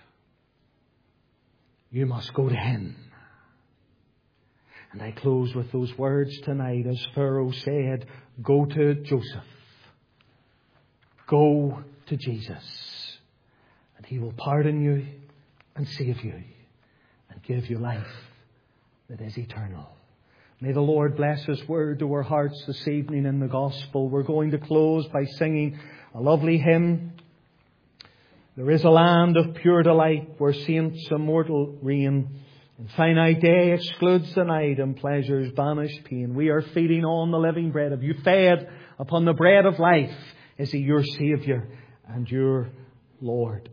you must go to Him. And I close with those words tonight, as Pharaoh said, go to Joseph. Go to Jesus. And He will pardon you and save you and give you life that is eternal. May the Lord bless His word to our hearts this evening in the gospel. We're going to close by singing a lovely hymn. There is a land of pure delight where saints immortal reign. And finite day excludes the night, and pleasures banish pain. We are feeding on the living bread. Have you fed upon the bread of life? Is He your Saviour and your Lord?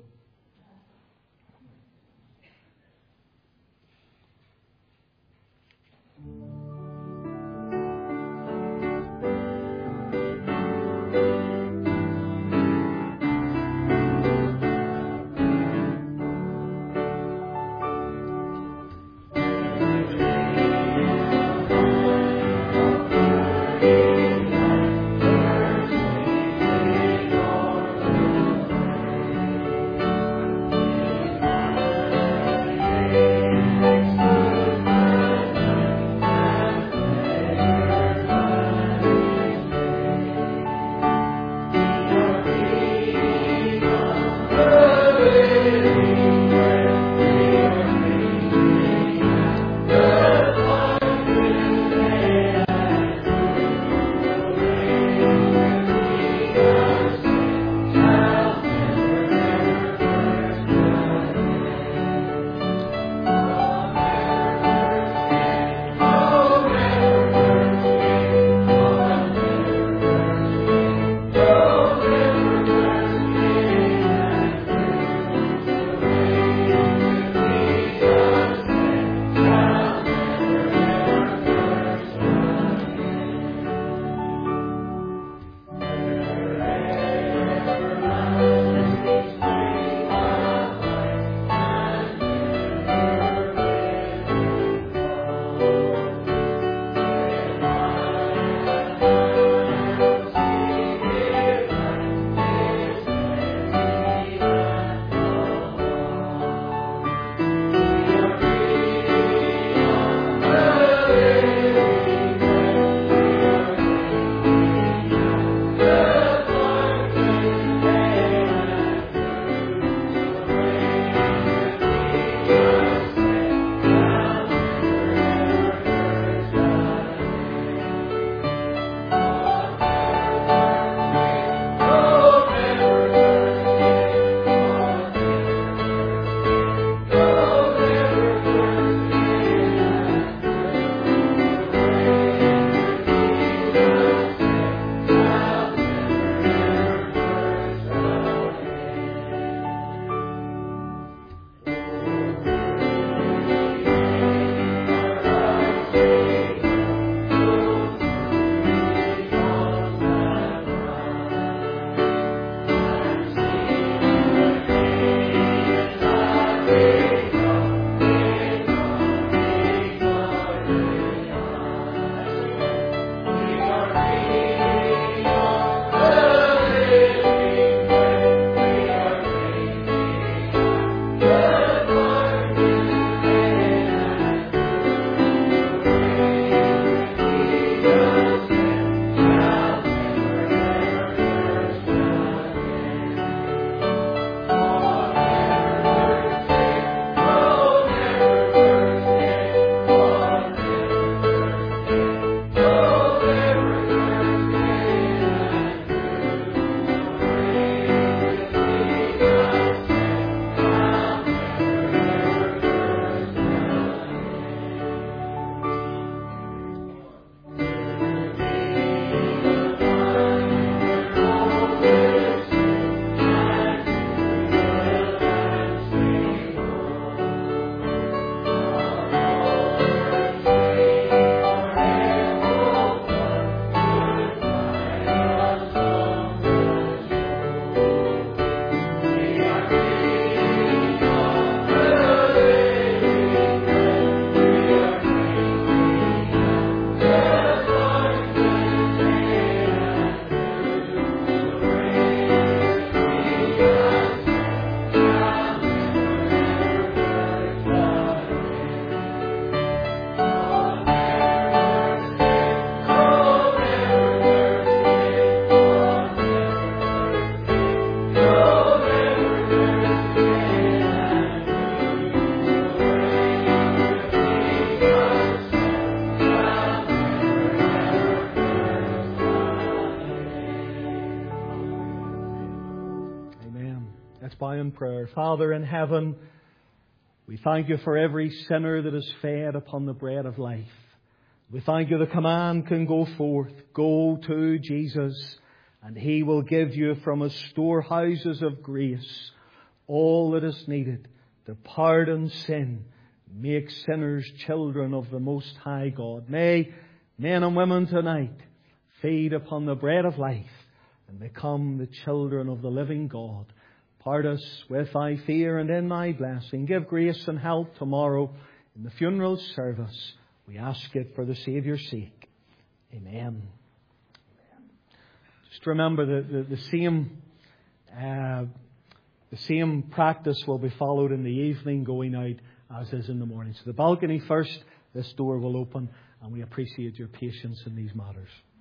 in prayer. Father in heaven, we thank you for every sinner that is fed upon the bread of life. We thank you the command can go forth. Go to Jesus, and He will give you from His storehouses of grace all that is needed to pardon sin, make sinners children of the Most High God. May men and women tonight feed upon the bread of life and become the children of the living God. Part us with Thy fear and in Thy blessing. Give grace and help tomorrow in the funeral service. We ask it for the Saviour's sake. Amen. Just remember that the same practice will be followed in the evening, going out as is in the morning. So the balcony first, this door will open, and we appreciate your patience in these matters.